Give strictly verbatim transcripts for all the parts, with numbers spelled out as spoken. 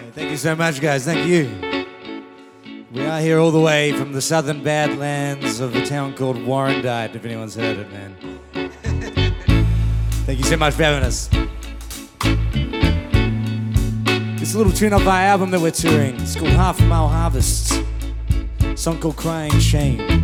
Thank you so much, guys. Thank you. We are here all the way from the southern Badlands of a town called Warrandyte, if anyone's heard it, man. Thank you so much for having us. It's a little tune off our album that we're touring. It's called Half a Mile Harvests. A song called Crying Shame.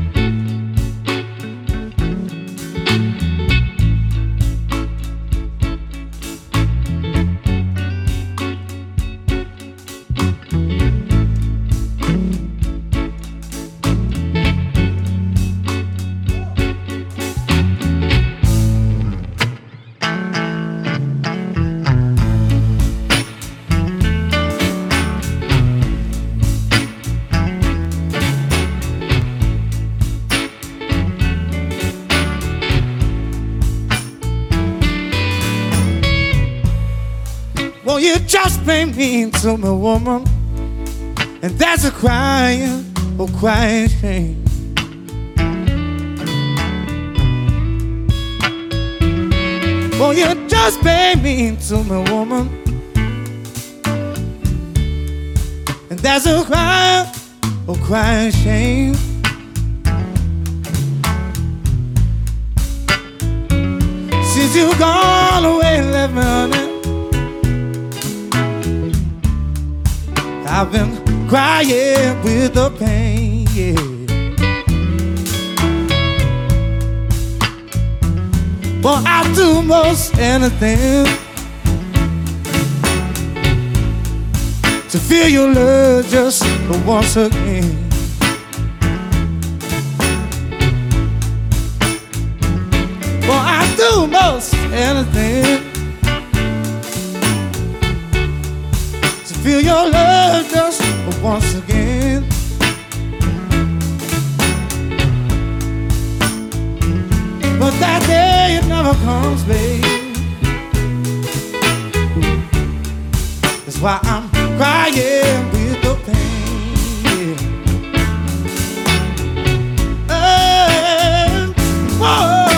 Well, you just been mean to me, woman, and that's a crying, oh crying shame. Well, you just been mean to me, woman, and that's a crying, oh crying shame. Since you gone away and left me, honey, I've been crying with the pain, yeah. Well, I'd do most anything to feel your love just once again. Well, I'd do most anything feel your love just once again. But that day it never comes, babe. That's why I'm crying with the pain. Oh, whoa.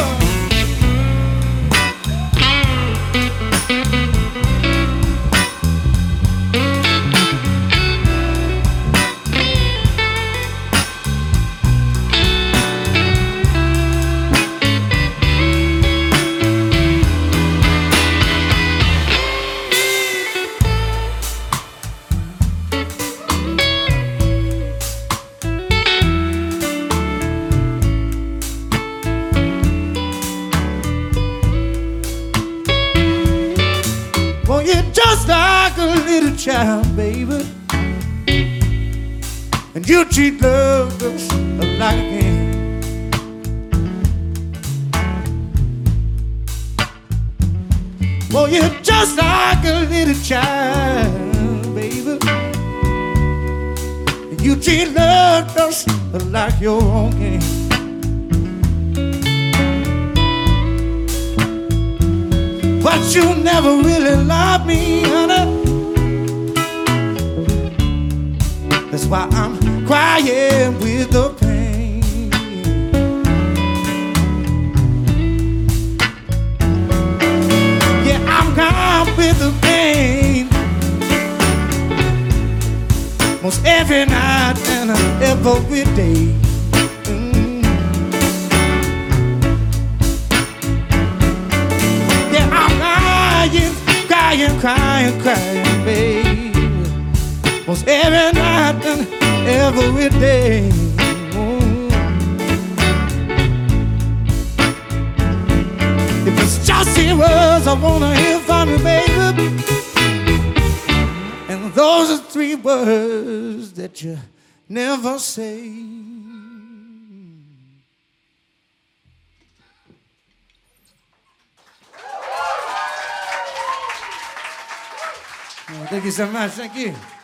Well, you're just like a little child, baby, and you treat love just like a game. Well, you're just like a little child, baby, and you treat love just like your own game. But you never really loved me, honey. That's why I'm crying with the pain. Yeah, I'm crying with the pain most every night and every day. Crying, crying, crying, baby, most every night and every day. Oh. If it's just the words I wanna hear from you, baby, and those are three words that you never say. Thank you so much. Thank you.